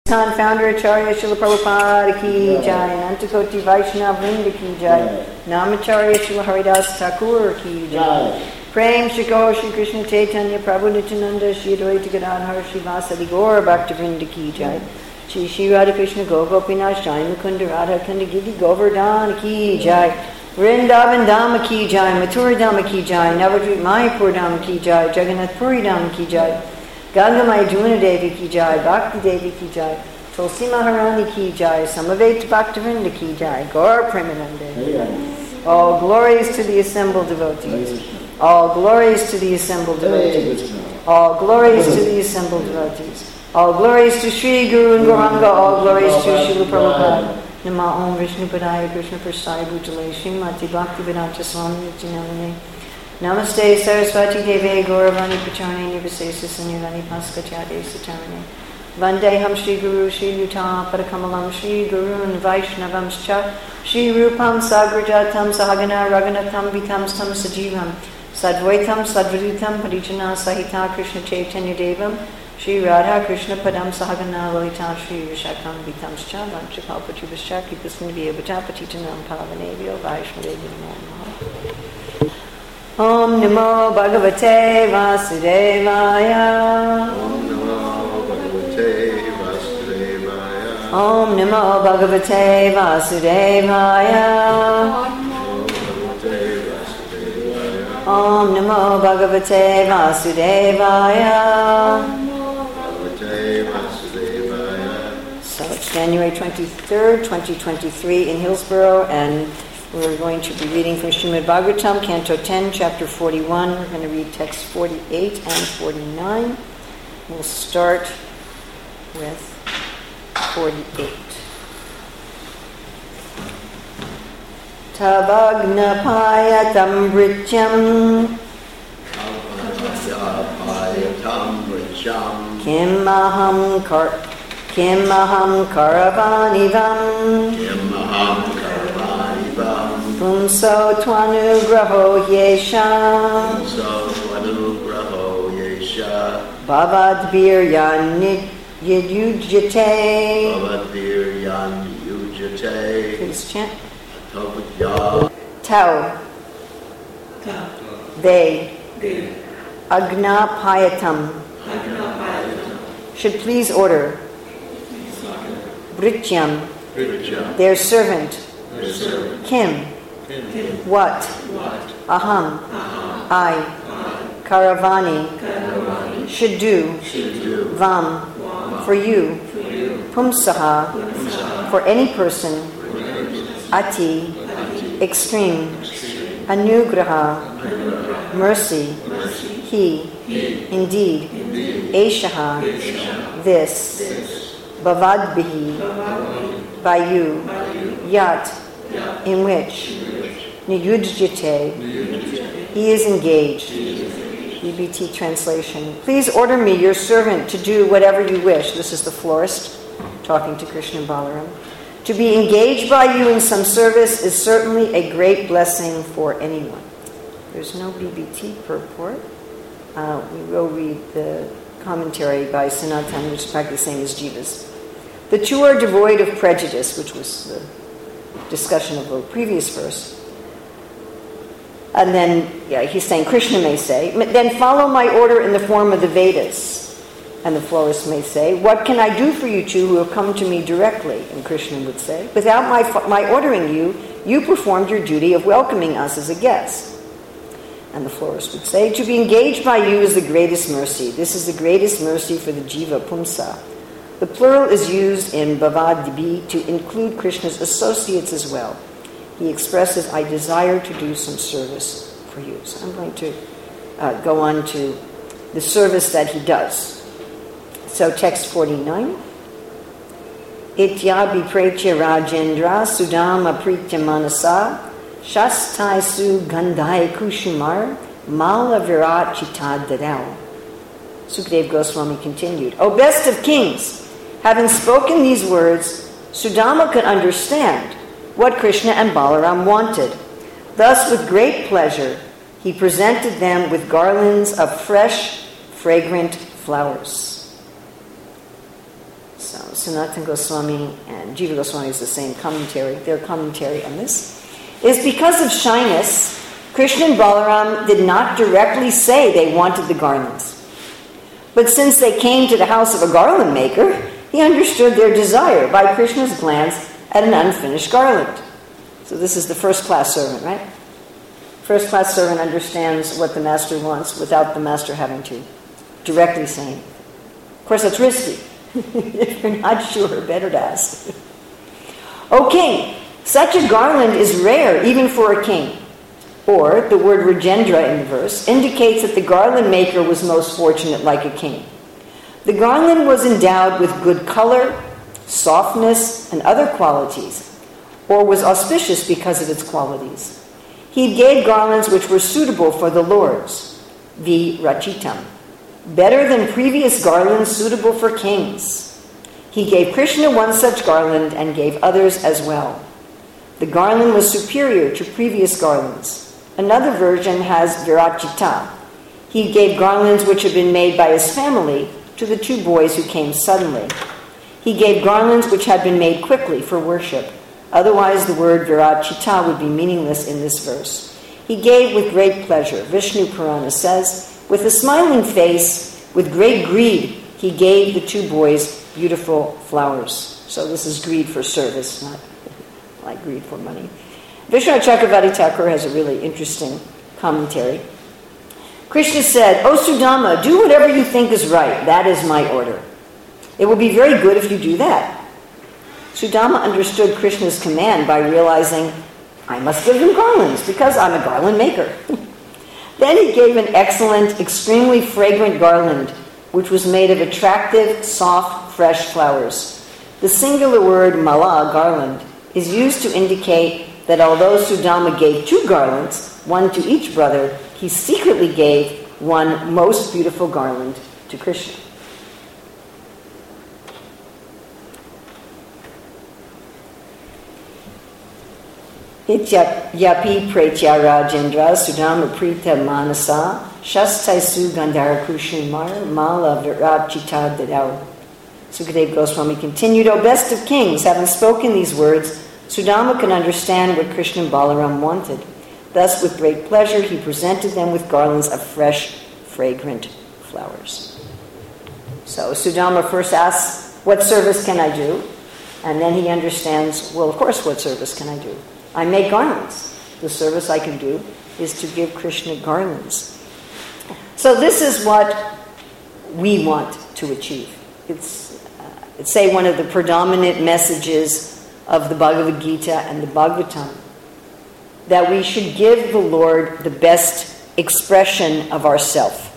Founder Acharya Srila Prabhupada ki jai, Anantakoti Vaishnava Vrinda ki jai, Namacharya Srila Haridas Thakur ki jai. Prem Shri Gaur Shri Krishna Chaitanya Prabhu Nityananda Shri Advaita Gadadhar Shri Vasadi Gaur Bhakta Vrinda ki jai. Shri Shri Radha Krishna Gopinath Jai Mukunda Radha Kunda Giri Govardhan ki jai. Vrindavan Dhamma ki jai, Mathura Dhamma ki jai, Navadvip Mayapur Dhamma ki jai, Jagannath Puri Dhamma ki jai. Gangamai Juna Devi ki jai, Bhakti Devi ki jai, Tulsi Maharani ki jai, Samaveta Bhaktivinoda ki jai, Gaur Premanande. All glories to the assembled devotees. All glories to the assembled devotees. All glories to the assembled devotees. All glories to Sri Guru and Gauranga. All glories to Srila Prabhupada. Nama Om Vishnu Padaya Krishna Prasaya Bhutale Srimati Bhakti Vedanta Swami Nityanamane. Namaste Saraswati Deve Gauravani Pacharne Nivasesa Sanyagani Paskatyade Satarane Vandeham Shri Guru Shri Yuta Padakamalam Shri Gurun Vaishnavamscha Shri Rupam Sagrajatam Sahagana Raghunatham Vitam Stam Sajivam Sadvaitam Sadvadutam Parijana Sahita Krishna Chaitanya Devam Shri Radha Krishna Padam Sahagana Lalita Shri Vishakam Vitamscha Vanchapalpachubhascha Kipasnivya Bhatapatitanam Pavanevyo Vaishnadevi Namo Om Namo Bhagavate Vasudevaya. Om Namo Bhagavate Vasudevaya. Om Namo Bhagavate Vasudevaya. Om Namo Bhagavate Vasudevaya. So it's January 23rd, 2023 in Hillsborough, and we're going to be reading from Srimad Bhagavatam, Canto 10, Chapter 41. We're going to read texts 48 and 49. We'll start with 48. Tavagnapayatam vrityam Kim aham karavanivam Pumso tvanugraho yesha Bhavadviryan yujate. Please chant. Tau. They. Agnapayatam. Should please order. Vrityam. Their servant. Kim. What? Aham. I. Karavani. Should do. Vam. For you. Pumsaha. For any person. Ati. Extreme. Anugraha. Mercy. He. Indeed. Eshaha. This. Bhavadbihi. By you. Yat. In which. Niyujjate. He is engaged. EBT translation. Please order me, your servant, to do whatever you wish. This is the florist talking to Krishna and Balaram. To be engaged by you in some service is certainly a great blessing for anyone. There's no BBT purport. We will read the commentary by Sanatan, which is practically the same as Jiva's. The two are devoid of prejudice, which was the discussion of the previous verse. And then, he's saying, Krishna may say, then follow my order in the form of the Vedas. And the florist may say, what can I do for you two who have come to me directly? And Krishna would say, without my ordering you, you performed your duty of welcoming us as a guest. And the florist would say, to be engaged by you is the greatest mercy. This is the greatest mercy for the jiva pumsa. The plural is used in Bhavadibhi to include Krishna's associates as well. He expresses, I desire to do some service for you. So I'm going to go on to the service that he does. So text 49. Ityabi precha Rajendra Sudama pritya manasa Shastai su gandhai kushumar Mala virat chitad dadao. Sukadev Goswami continued, O best of kings, having spoken these words, Sudama could understand what Krishna and Balaram wanted. Thus, with great pleasure, he presented them with garlands of fresh, fragrant flowers. So Sanatana Goswami and Jiva Goswami is the same commentary, their commentary on this, is because of shyness, Krishna and Balaram did not directly say they wanted the garlands. But since they came to the house of a garland maker, he understood their desire by Krishna's glance at an unfinished garland. So this is the first-class servant, right? First-class servant understands what the master wants without the master having to directly say anything. Of course, that's risky. If you're not sure, better to ask. O king, such a garland is rare even for a king. Or, the word Rajendra in the verse indicates that the garland maker was most fortunate like a king. The garland was endowed with good color, softness, and other qualities, or was auspicious because of its qualities. He gave garlands which were suitable for the lords, the rachitam, better than previous garlands suitable for kings. He gave Krishna one such garland and gave others as well. The garland was superior to previous garlands. Another version has virachita. He gave garlands which had been made by his family to the two boys who came suddenly. He gave garlands which had been made quickly for worship. Otherwise, the word virachita would be meaningless in this verse. He gave with great pleasure. Vishnu Purana says, with a smiling face, with great greed, he gave the two boys beautiful flowers. So this is greed for service, not like greed for money. Vishnu Chakravarti Thakur has a really interesting commentary. Krishna said, O Sudama, do whatever you think is right. That is my order. It will be very good if you do that. Sudama understood Krishna's command by realizing, I must give them garlands because I'm a garland maker. Then he gave an excellent, extremely fragrant garland, which was made of attractive, soft, fresh flowers. The singular word mala, garland, is used to indicate that although Sudama gave two garlands, one to each brother, he secretly gave one most beautiful garland to Krishna. Yapi pretya Rajendra Sudama prita manasa shastaisu gandharakushimar mala virachita dadau. Sukadeva Goswami continued, O best of kings, having spoken these words, Sudama can understand what Krishna and Balaram wanted. Thus, with great pleasure, he presented them with garlands of fresh, fragrant flowers. So Sudama first asks, what service can I do? And then he understands, well, of course, what service can I do? I make garlands. The service I can do is to give Krishna garlands. So this is what we want to achieve. It's say one of the predominant messages of the Bhagavad Gita and the Bhagavatam, that we should give the Lord the best expression of ourself.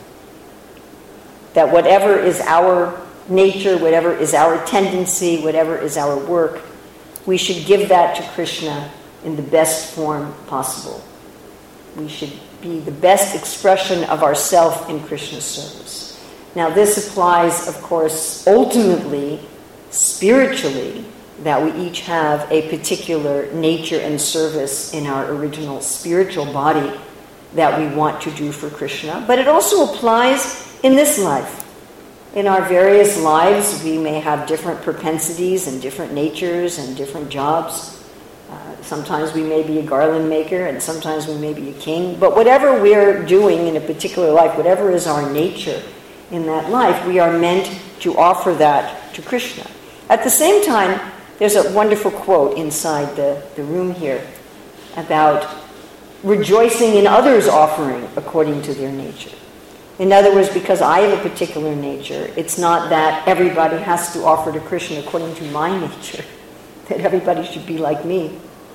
That whatever is our nature, whatever is our tendency, whatever is our work, we should give that to Krishna in the best form possible. We should be the best expression of ourself in Krishna's service. Now this applies, of course, ultimately, spiritually, that we each have a particular nature and service in our original spiritual body that we want to do for Krishna. But it also applies in this life. In our various lives, we may have different propensities and different natures and different jobs. Sometimes we may be a garland maker and sometimes we may be a king. But whatever we're doing in a particular life, whatever is our nature in that life, we are meant to offer that to Krishna. At the same time, there's a wonderful quote inside the room here about rejoicing in others' offering according to their nature. In other words, because I have a particular nature, it's not that everybody has to offer to Krishna according to my nature, that everybody should be like me.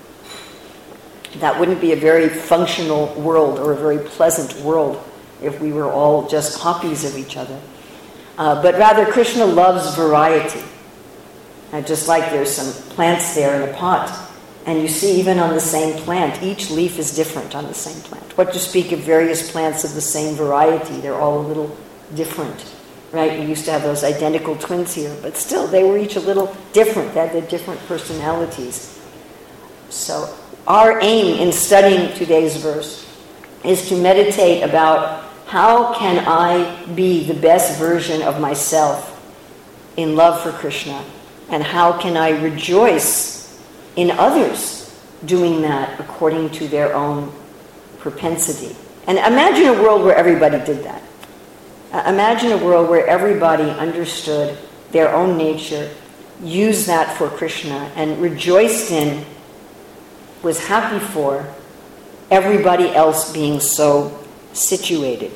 That wouldn't be a very functional world or a very pleasant world if we were all just copies of each other. But rather, Krishna loves variety. Just like there's some plants there in a pot, and you see even on the same plant, each leaf is different on the same plant. What to speak of various plants of the same variety? They're all a little different, right? We used to have those identical twins here, but still they were each a little different. They had different personalities. So our aim in studying today's verse is to meditate about how can I be the best version of myself in love for Krishna And how can I rejoice in others doing that according to their own propensity? And imagine a world where everybody did that. Imagine a world where everybody understood their own nature, used that for Krishna, and rejoiced in, was happy for everybody else being so situated.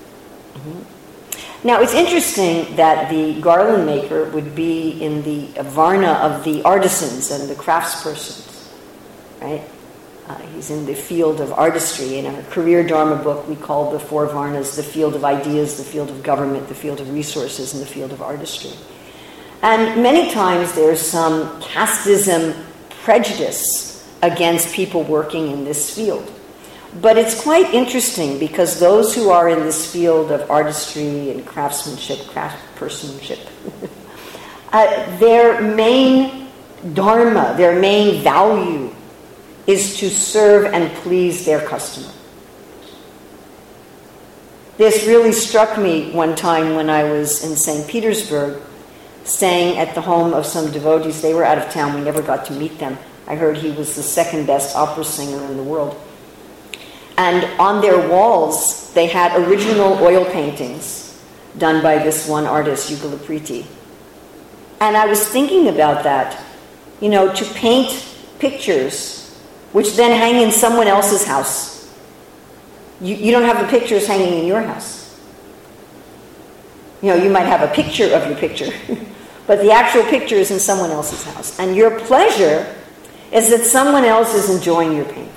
Now, it's interesting that the garland maker would be in the varna of the artisans and the craftspersons, right? He's in the field of artistry. In our career dharma book, we call the four varnas the field of ideas, the field of government, the field of resources, and the field of artistry. And many times there's some casteism prejudice against people working in this field. But it's quite interesting because those who are in this field of artistry and craftsmanship, craftspersonship, their main dharma, their main value is to serve and please their customer. This really struck me one time when I was in St. Petersburg, staying at the home of some devotees. They were out of town. We never got to meet them. I heard he was the second best opera singer in the world. And on their walls, they had original oil paintings done by this one artist, Yugalapriti. And I was thinking about that, to paint pictures which then hang in someone else's house. You don't have the pictures hanging in your house. You might have a picture of your picture, but the actual picture is in someone else's house. And your pleasure is that someone else is enjoying your painting.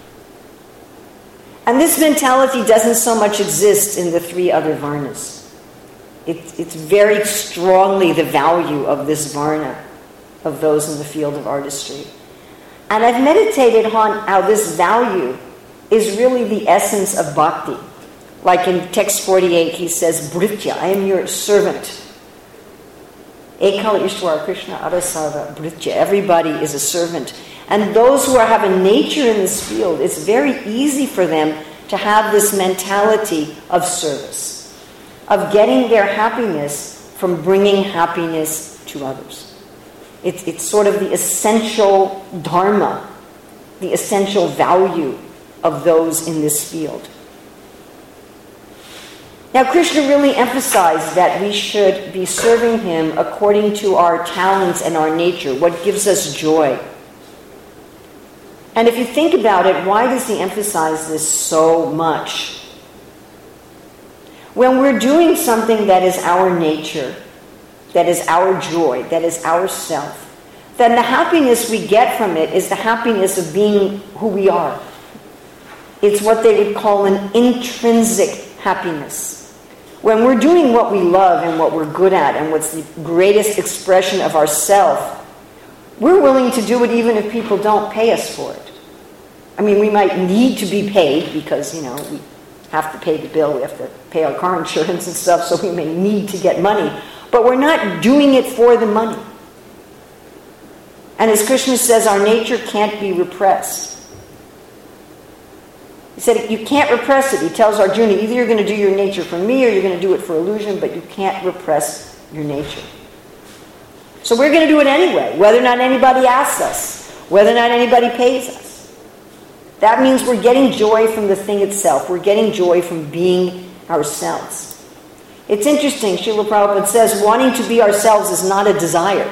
And this mentality doesn't so much exist in the three other varnas. It's very strongly the value of this varna, of those in the field of artistry. And I've meditated on how this value is really the essence of bhakti. Like in text 48, he says, Bhritya, I am your servant. Ekala Ishwara Krishna Arasava Bhritya. Everybody is a servant. And those who have a nature in this field, it's very easy for them to have this mentality of service, of getting their happiness from bringing happiness to others. It's sort of the essential dharma, the essential value of those in this field. Now, Krishna really emphasized that we should be serving him according to our talents and our nature, what gives us joy. And if you think about it, why does he emphasize this so much? When we're doing something that is our nature, that is our joy, that is our self, then the happiness we get from it is the happiness of being who we are. It's what they would call an intrinsic happiness. When we're doing what we love and what we're good at and what's the greatest expression of ourself, we're willing to do it even if people don't pay us for it. I mean, we might need to be paid because, we have to pay the bill, we have to pay our car insurance and stuff, so we may need to get money. But we're not doing it for the money. And as Krishna says, our nature can't be repressed. He said, you can't repress it. He tells Arjuna, either you're going to do your nature for me or you're going to do it for illusion, but you can't repress your nature. So we're going to do it anyway, whether or not anybody asks us, whether or not anybody pays us. That means we're getting joy from the thing itself. We're getting joy from being ourselves. It's interesting, Srila Prabhupada says, wanting to be ourselves is not a desire.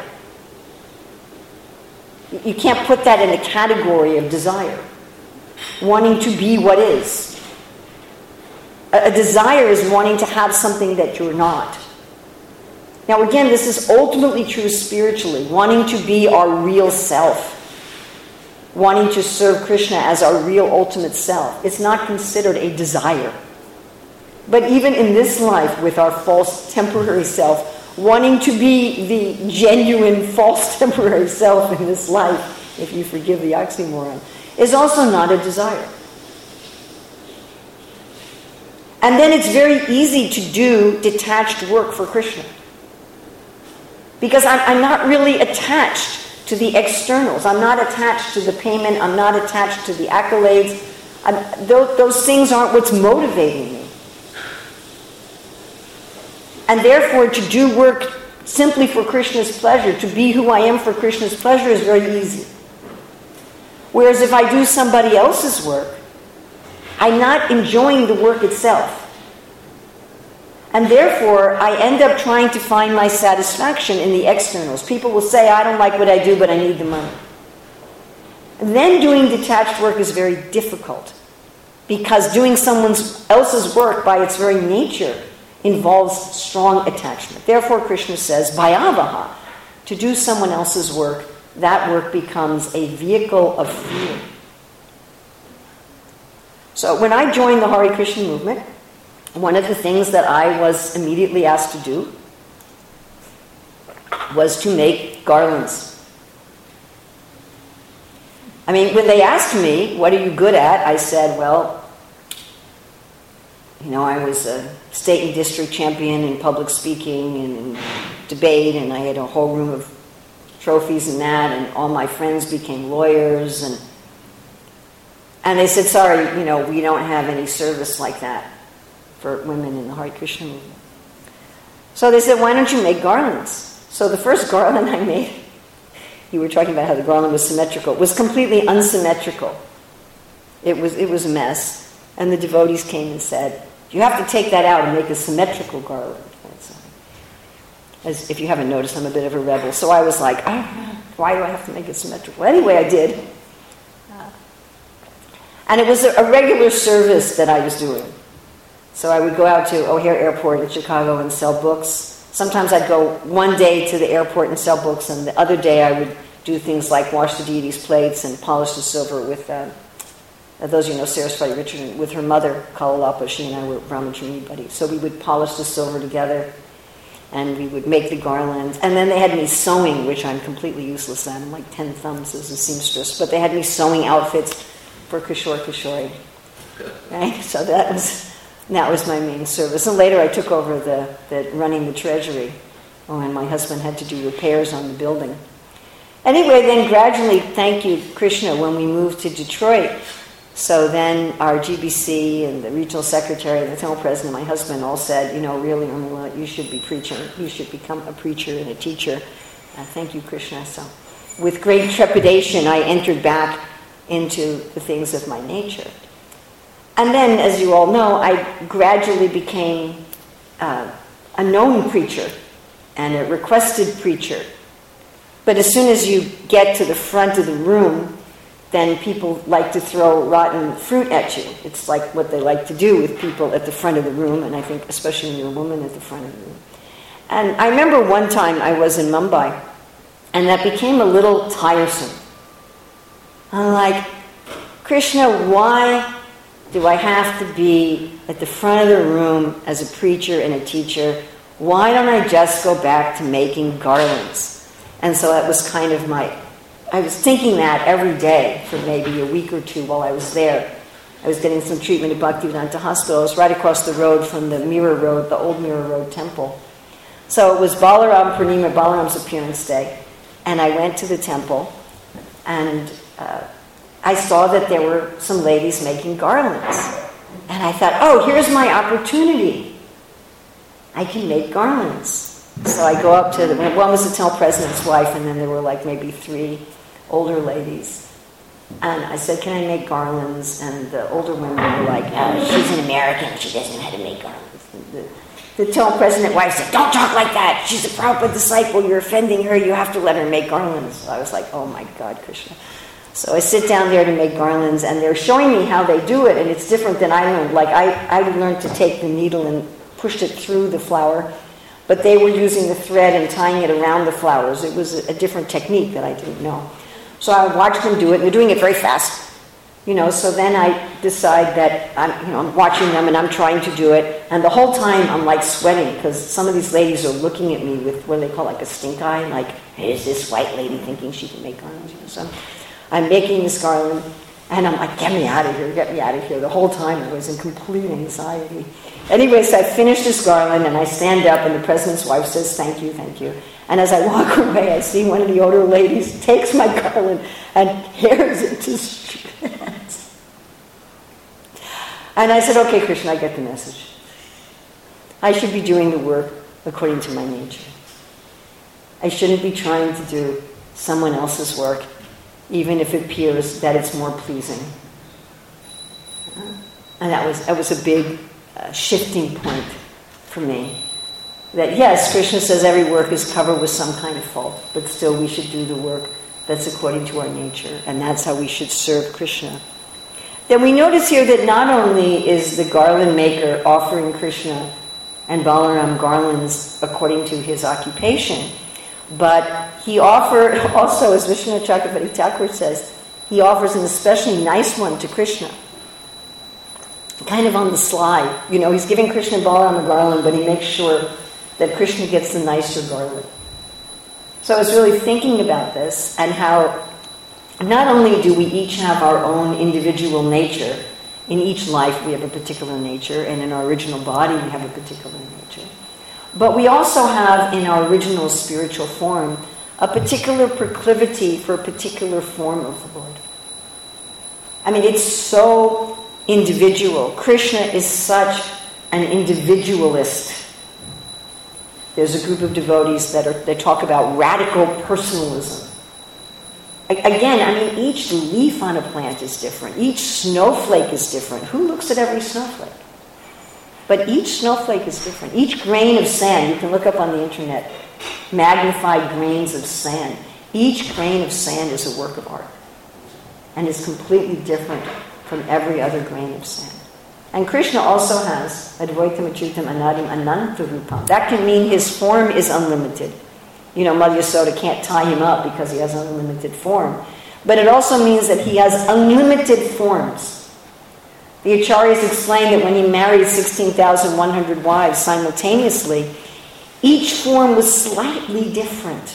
You can't put that in the category of desire. Wanting to be what is. A desire is wanting to have something that you're not. Now again, this is ultimately true spiritually, wanting to be our real self. Wanting to serve Krishna as our real ultimate self. It's not considered a desire. But even in this life, with our false temporary self, wanting to be the genuine false temporary self in this life, if you forgive the oxymoron, is also not a desire. And then it's very easy to do detached work for Krishna. Because I'm not really attached to the externals. I'm not attached to the payment. I'm not attached to the accolades. Those things aren't what's motivating me. And therefore, to do work simply for Krishna's pleasure, to be who I am for Krishna's pleasure is very easy. Whereas if I do somebody else's work, I'm not enjoying the work itself. And therefore, I end up trying to find my satisfaction in the externals. People will say, I don't like what I do, but I need the money. And then doing detached work is very difficult, because doing someone else's work by its very nature involves strong attachment. Therefore, Krishna says, bhayavaha, to do someone else's work, that work becomes a vehicle of fear. So when I joined the Hare Krishna movement, one of the things that I was immediately asked to do was to make garlands. I mean, when they asked me, what are you good at? I said, well, I was a state and district champion in public speaking and in debate, and I had a whole room of trophies and that, and all my friends became lawyers, and they said, sorry, we don't have any service like that for women in the Hare Krishna movement. So they said, why don't you make garlands? So the first garland I made, you were talking about how the garland was symmetrical, was completely unsymmetrical. It was a mess. And the devotees came and said, you have to take that out and make a symmetrical garland. As if you haven't noticed, I'm a bit of a rebel. So I was like, why do I have to make it symmetrical? Anyway, I did. And it was a regular service that I was doing. So I would go out to O'Hare Airport in Chicago and sell books. Sometimes I'd go one day to the airport and sell books, and the other day I would do things like wash the deities' plates and polish the silver with, those Saraswati Richardson, with her mother, Kalalapa. She and I were Brahmachari buddies. So we would polish the silver together, and we would make the garlands. And then they had me sewing, which I'm completely useless at. I'm like 10 thumbs as a seamstress. But they had me sewing outfits for Kishore Kishore. Right? So that was my main service. And later I took over the running the treasury when my husband had to do repairs on the building. Anyway, then gradually, thank you, Krishna, when we moved to Detroit. So then our GBC and the regional secretary and the temple president and my husband all said, really, Urmila, you should be preaching. You should become a preacher and a teacher. Thank you, Krishna. So with great trepidation, I entered back into the things of my nature. And then, as you all know, I gradually became a known preacher and a requested preacher. But as soon as you get to the front of the room, then people like to throw rotten fruit at you. It's like what they like to do with people at the front of the room, and I think especially when you're a woman at the front of the room. And I remember one time I was in Mumbai, and that became a little tiresome. I'm like, Krishna, why do I have to be at the front of the room as a preacher and a teacher? Why don't I just go back to making garlands? And so that was kind of I was thinking that every day for maybe a week or two while I was there. I was getting some treatment at Bhaktivedanta Hospital. I was right across the road from the Mirror Road, the old Mirror Road temple. So it was Balaram Purnima, Balaram's appearance day, and I went to the temple, and I saw that there were some ladies making garlands. And I thought, oh, here's my opportunity. I can make garlands. So I go up to one was the temple president's wife, and then there were like maybe 3 older ladies. And I said, can I make garlands? And the older women were like, she's an American, she doesn't know how to make garlands. And the temple president wife said, don't talk like that. She's a Prabhupada disciple. You're offending her. You have to let her make garlands. So I was like, oh my God, Krishna. So I sit down there to make garlands, and they're showing me how they do it, and it's different than I learned. Like I learned to take the needle and push it through the flower, but they were using the thread and tying it around the flowers. It was a different technique that I didn't know. So I watched them do it, and they're doing it very fast. So then I decide that I'm watching them and I'm trying to do it, and the whole time I'm like sweating because some of these ladies are looking at me with what they call like a stink eye, like, is this white lady thinking she can make garlands? So I'm making this garland, and I'm like, get me out of here, get me out of here. The whole time I was in complete anxiety. Anyway, so I finish this garland, and I stand up, and the president's wife says, thank you, thank you. And as I walk away, I see one of the older ladies takes my garland and tears it to shreds. And I said, okay, Krishna, I get the message. I should be doing the work according to my nature. I shouldn't be trying to do someone else's work, even if it appears that it's more pleasing. And that was a big shifting point for me. That yes, Krishna says every work is covered with some kind of fault, but still we should do the work that's according to our nature, and that's how we should serve Krishna. Then we notice here that not only is the garland maker offering Krishna and Balaram garlands according to his occupation, but he offered also, as Vishwanath Chakravarti Thakur says, he offers an especially nice one to Krishna. Kind of on the sly. He's giving Krishna and Balaram a garland, but he makes sure that Krishna gets the nicer garland. So I was really thinking about this and how not only do we each have our own individual nature, in each life we have a particular nature, and in our original body we have a particular nature, but we also have in our original spiritual form a particular proclivity for a particular form of the Lord. I mean, it's so individual. Krishna is such an individualist. There's a group of devotees that talk about radical personalism. Again, I mean, each leaf on a plant is different. Each snowflake is different. Who looks at every snowflake? But each snowflake is different. Each grain of sand, you can look up on the internet, magnified grains of sand. Each grain of sand is a work of art and is completely different from every other grain of sand. And Krishna also has Advaitam Achyutam Anadim Ananta Rupam. That can mean his form is unlimited. Madhya Yasoda can't tie him up because he has unlimited form. But it also means that he has unlimited forms. The Acharyas explain that when he married 16,100 wives simultaneously, each form was slightly different.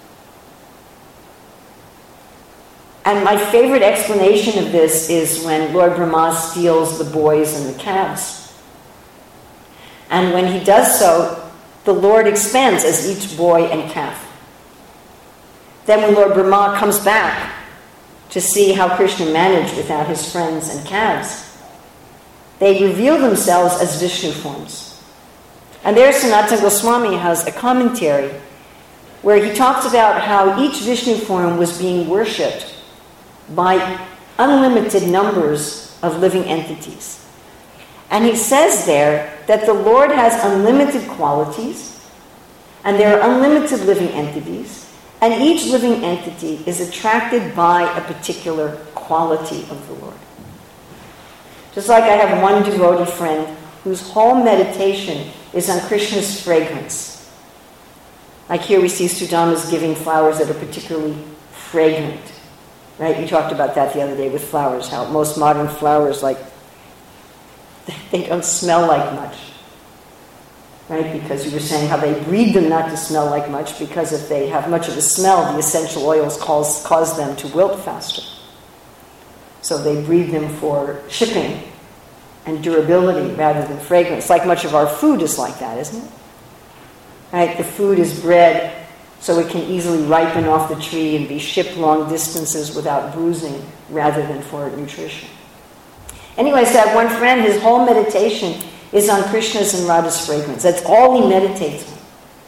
And my favorite explanation of this is when Lord Brahma steals the boys and the calves. And when he does so, the Lord expands as each boy and calf. Then when Lord Brahma comes back to see how Krishna managed without his friends and calves, they reveal themselves as Vishnu forms. And there Sanatana Goswami has a commentary where he talks about how each Vishnu form was being worshipped by unlimited numbers of living entities. And he says there that the Lord has unlimited qualities, and there are unlimited living entities, and each living entity is attracted by a particular quality of the Lord. Just like I have one devotee friend whose whole meditation is on Krishna's fragrance. Like here we see Sudama's giving flowers that are particularly fragrant. Right? You talked about that the other day with flowers, how most modern flowers, they don't smell like much. Right? Because you were saying how they breed them not to smell like much, because if they have much of a smell, the essential oils cause them to wilt faster. So they breed them for shipping and durability rather than fragrance. Like much of our food is like that, isn't it? Right? The food is bred so it can easily ripen off the tree and be shipped long distances without bruising rather than for nutrition. Anyway, so I have one friend, his whole meditation is on Krishna's and Radha's fragrance. That's all he meditates on.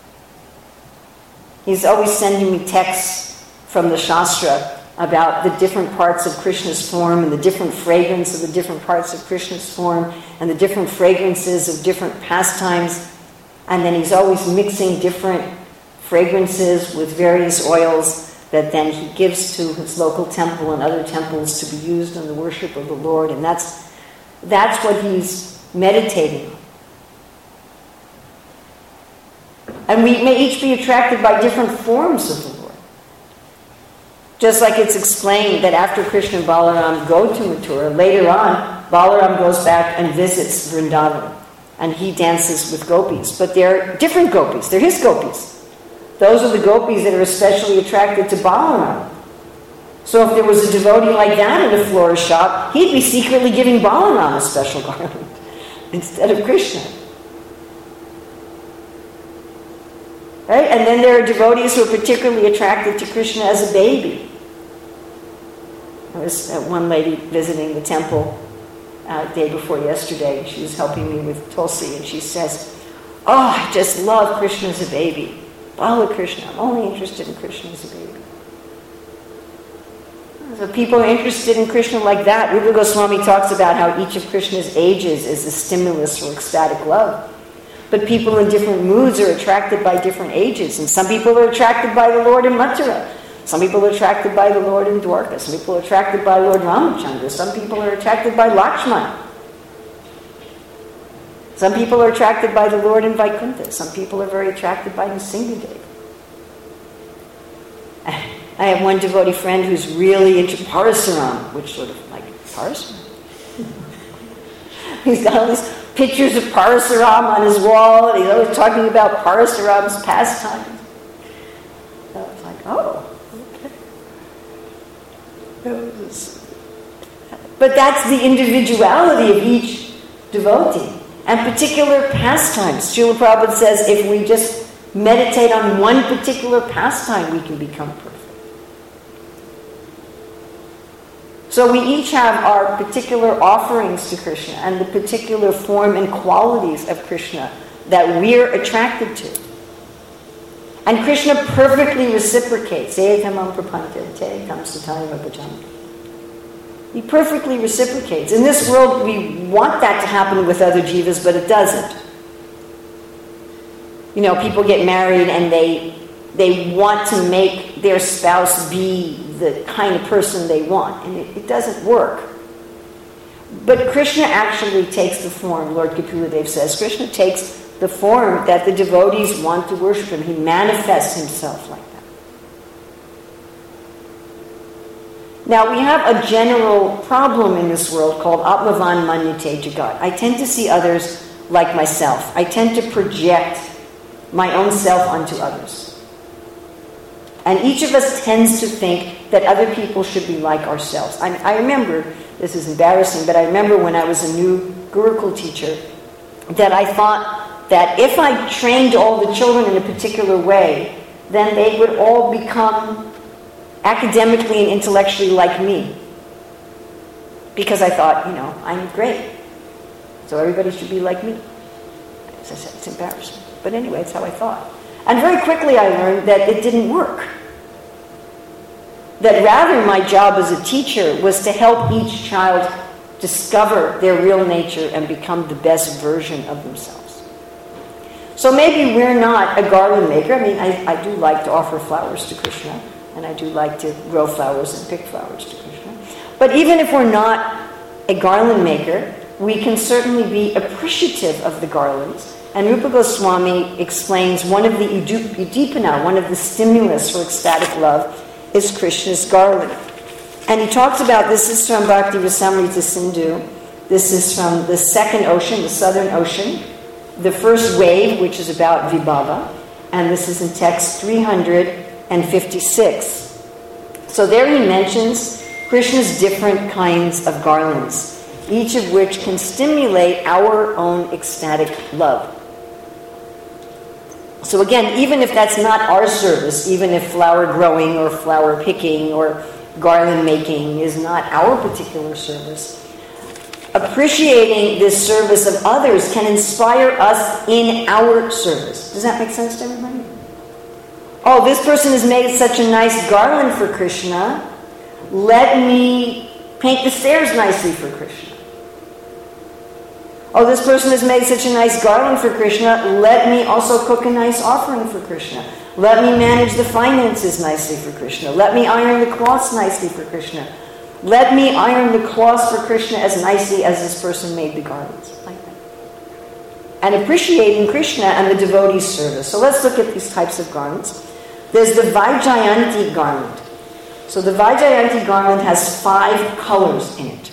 He's always sending me texts from the Shastra about the different parts of Krishna's form and the different fragrance of the different parts of Krishna's form and the different fragrances of different pastimes. And then he's always mixing different fragrances with various oils that then he gives to his local temple and other temples to be used in the worship of the Lord. And that's what he's meditating on. And we may each be attracted by different forms of the Lord. Just like it's explained that after Krishna and Balaram go to Mathura, later on, Balaram goes back and visits Vrindavan. And he dances with gopis. But they're different gopis. They're his gopis. Those are the gopis that are especially attracted to Balaram. So if there was a devotee like that in a florist shop, he'd be secretly giving Balaram a special garland instead of Krishna. Right? And then there are devotees who are particularly attracted to Krishna as a baby. There was one lady visiting the temple the day before yesterday. She was helping me with Tulsi, and she says, "Oh, I just love Krishna as a baby." Balakrishna. I'm only interested in Krishna as a baby. So people are interested in Krishna like that. Rupa Goswami talks about how each of Krishna's ages is a stimulus for ecstatic love. But people in different moods are attracted by different ages. And some people are attracted by the Lord in Mathura. Some people are attracted by the Lord in Dwarka. Some people are attracted by Lord Ramachandra. Some people are attracted by Lakshmana. Some people are attracted by the Lord in Vaikuntha. Some people are very attracted by Nrsimhadev. I have one devotee friend who's really into Parasuram, which sort of like Parasuram. He's got all these pictures of Parasuram on his wall, and he's always talking about Parasuram's pastimes. So it's like, oh, okay. But that's the individuality of each devotee. And particular pastimes. Srila Prabhupada says if we just meditate on one particular pastime, we can become perfect. So we each have our particular offerings to Krishna and the particular form and qualities of Krishna that we're attracted to. And Krishna perfectly reciprocates. He perfectly reciprocates. In this world, we want that to happen with other jivas, but it doesn't. You know, people get married and they want to make their spouse be the kind of person they want, and it doesn't work. But Krishna actually takes the form, Lord Kapuladev says, Krishna takes the form that the devotees want to worship him. He manifests himself like that. Now, we have a general problem in this world called Atmavan Manyate Jagat. I tend to see others like myself. I tend to project my own self onto others. And each of us tends to think that other people should be like ourselves. I remember, this is embarrassing, but I remember when I was a new Gurukul teacher, that I thought that if I trained all the children in a particular way, then they would all become academically and intellectually like me. Because I thought, you know, I'm great. So everybody should be like me. As I said, it's embarrassing. But anyway, it's how I thought. And very quickly I learned that it didn't work. That rather my job as a teacher was to help each child discover their real nature and become the best version of themselves. So maybe we're not a garland maker. I mean, I do like to offer flowers to Krishna, and I do like to grow flowers and pick flowers to Krishna. But even if we're not a garland maker, we can certainly be appreciative of the garlands. And Rupa Goswami explains one of the udipana, one of the stimulus for ecstatic love, is Krishna's garland. And he talks about, this is from Bhakti Rasamrita Sindhu, this is from the second ocean, the southern ocean, the first wave, which is about Vibhava, and this is in text 356. So there he mentions Krishna's different kinds of garlands, each of which can stimulate our own ecstatic love. So again, even if that's not our service, even if flower growing or flower picking or garland making is not our particular service, appreciating this service of others can inspire us in our service. Does that make sense to everybody? Oh, this person has made such a nice garland for Krishna. Let me paint the stairs nicely for Krishna. Oh, this person has made such a nice garland for Krishna. Let me also cook a nice offering for Krishna. Let me manage the finances nicely for Krishna. Let me iron the cloths nicely for Krishna. Let me iron the cloths for Krishna as nicely as this person made the garlands. Like that. And appreciating Krishna and the devotee's service. So let's look at these types of garlands. There's the Vaijayanti garland. So the Vaijayanti garland has 5 colors in it.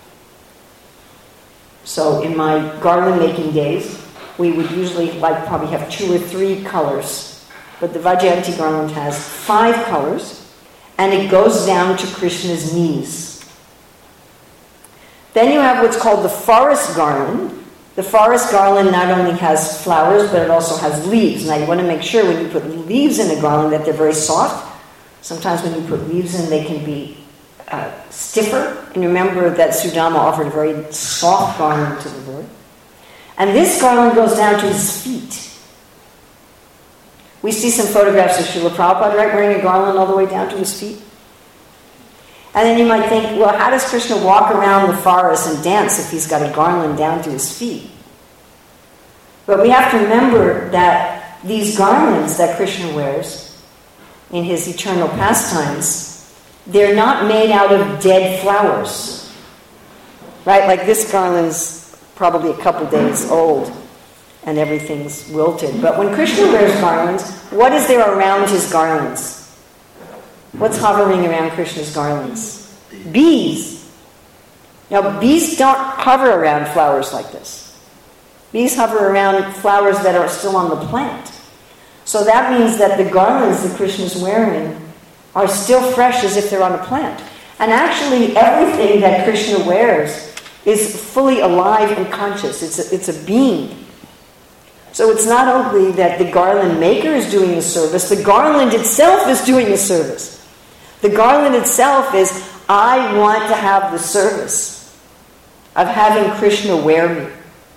So in my garland making days, we would usually probably have 2 or 3 colors. But the Vaijayanti garland has 5 colors, and it goes down to Krishna's knees. Then you have what's called the forest garland. The forest garland not only has flowers, but it also has leaves. Now you want to make sure when you put leaves in a garland that they're very soft. Sometimes when you put leaves in, they can be stiffer. And remember that Sudama offered a very soft garland to the Lord. And this garland goes down to his feet, We see some photographs of Srila Prabhupada, right, wearing a garland all the way down to his feet. And then you might think, well, how does Krishna walk around the forest and dance if he's got a garland down to his feet? But we have to remember that these garlands that Krishna wears in his eternal pastimes, they're not made out of dead flowers. Right? Like this garland's probably a couple days old and everything's wilted. But when Krishna wears garlands, what is there around his garlands? What's hovering around Krishna's garlands? Bees. Now, bees don't hover around flowers like this. Bees hover around flowers that are still on the plant. So that means that the garlands that Krishna's wearing are still fresh as if they're on a plant. And actually, everything that Krishna wears is fully alive and conscious. It's a being. So it's not only that the garland maker is doing the service, the garland itself is doing the service. The garland itself is, I want to have the service of having Krishna wear me.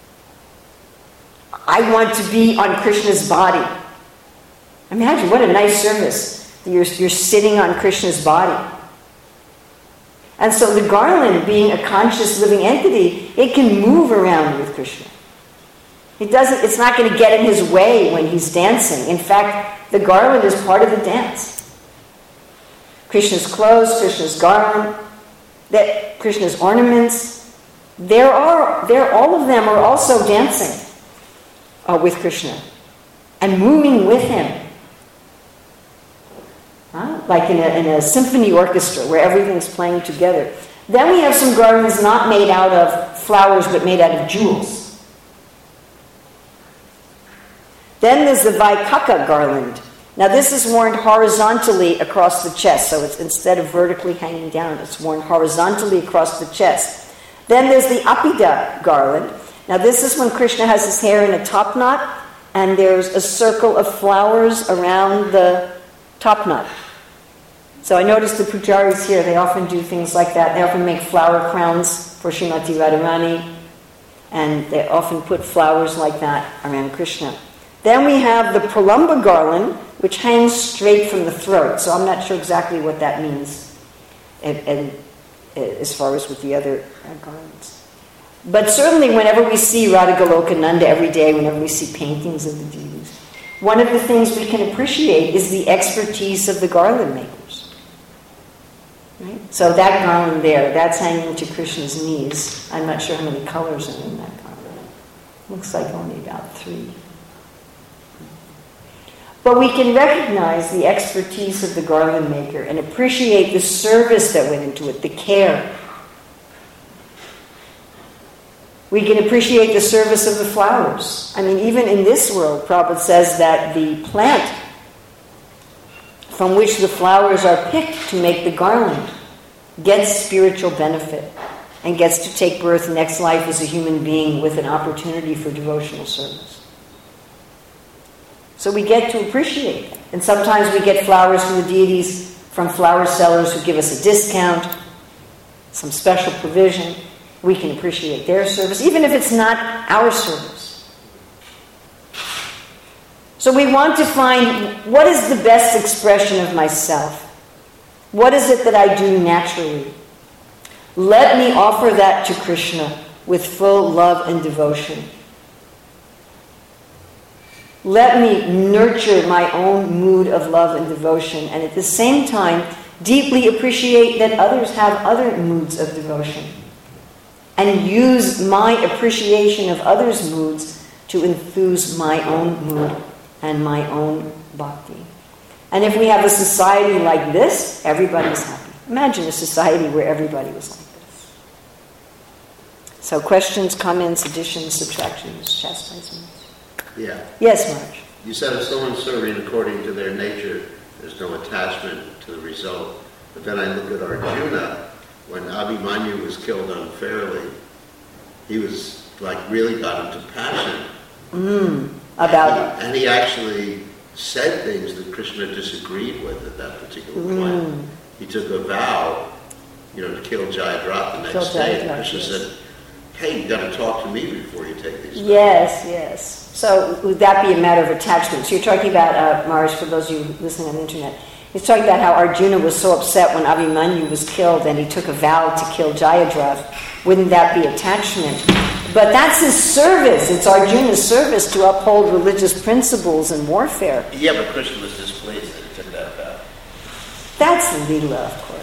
I want to be on Krishna's body. Imagine what a nice service. You're sitting on Krishna's body. And so the garland, being a conscious living entity, it can move around with Krishna. It's not going to get in his way when he's dancing. In fact, the garland is part of the dance. Krishna's clothes, Krishna's garland, Krishna's ornaments, all of them are also dancing with Krishna and moving with him. Like in a symphony orchestra where everything's playing together. Then we have some garlands not made out of flowers but made out of jewels. Then there's the Vaikaka garland. Now this is worn horizontally across the chest, so it's instead of vertically hanging down, it's worn horizontally across the chest. Then there's the Apida garland. Now this is when Krishna has his hair in a top knot, and there's a circle of flowers around the top knot. So I noticed the pujaris here, they often do things like that. They often make flower crowns for Srimati Radharani, and they often put flowers like that around Krishna. Then we have the Pralamba garland, which hangs straight from the throat. So I'm not sure exactly what that means and as far as with the other garlands. But certainly whenever we see Radha Golokananda every day, whenever we see paintings of the deities, one of the things we can appreciate is the expertise of the garland makers. Right? So that garland there, that's hanging to Krishna's knees. I'm not sure how many colors are in that garland. Looks like only about 3. But we can recognize the expertise of the garland maker and appreciate the service that went into it, the care. We can appreciate the service of the flowers. I mean, even in this world, Prabhupada says that the plant from which the flowers are picked to make the garland gets spiritual benefit and gets to take birth next life as a human being with an opportunity for devotional service. So we get to appreciate it. And sometimes we get flowers from the deities from flower sellers who give us a discount, some special provision. We can appreciate their service, even if it's not our service. So we want to find what is the best expression of myself. What is it that I do naturally? Let me offer that to Krishna with full love and devotion. Let me nurture my own mood of love and devotion, and at the same time, deeply appreciate that others have other moods of devotion, and use my appreciation of others' moods to enthuse my own mood and my own bhakti. And if we have a society like this, everybody's happy. Imagine a society where everybody was like this. So questions, comments, additions, subtractions, chastisements? Yeah. Yes, Marge. You said if someone's serving according to their nature, there's no attachment to the result. But then I look at Arjuna, when Abhimanyu was killed unfairly, he was really got into passion. About it. And he actually said things that Krishna disagreed with at that particular point. He took a vow, to kill Jayadratha the next day. And Krishna said, hey, you got to talk to me before you take these vows. Yes. So would that be a matter of attachment? So you're talking about, Maharaj, for those of you listening on the internet, he's talking about how Arjuna was so upset when Abhimanyu was killed and he took a vow to kill Jayadratha. Wouldn't that be attachment? But that's his service. It's Arjuna's service to uphold religious principles in warfare. Yeah, but Krishna was displeased that he took that vow. That's Leela, of course.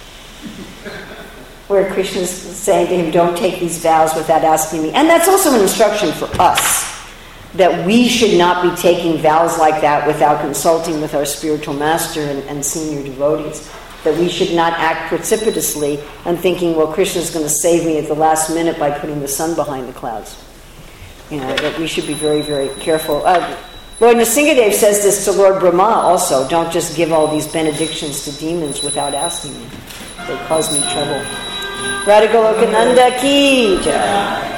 Where Krishna's saying to him, don't take these vows without asking me. And that's also an instruction for us, that we should not be taking vows like that without consulting with our spiritual master and senior devotees. That we should not act precipitously and thinking, well, Krishna's going to save me at the last minute by putting the sun behind the clouds. That we should be very, very careful. Lord Nrsingadev says this to Lord Brahma also. Don't just give all these benedictions to demons without asking me. They cause me trouble. Radha Golokananda ki jai.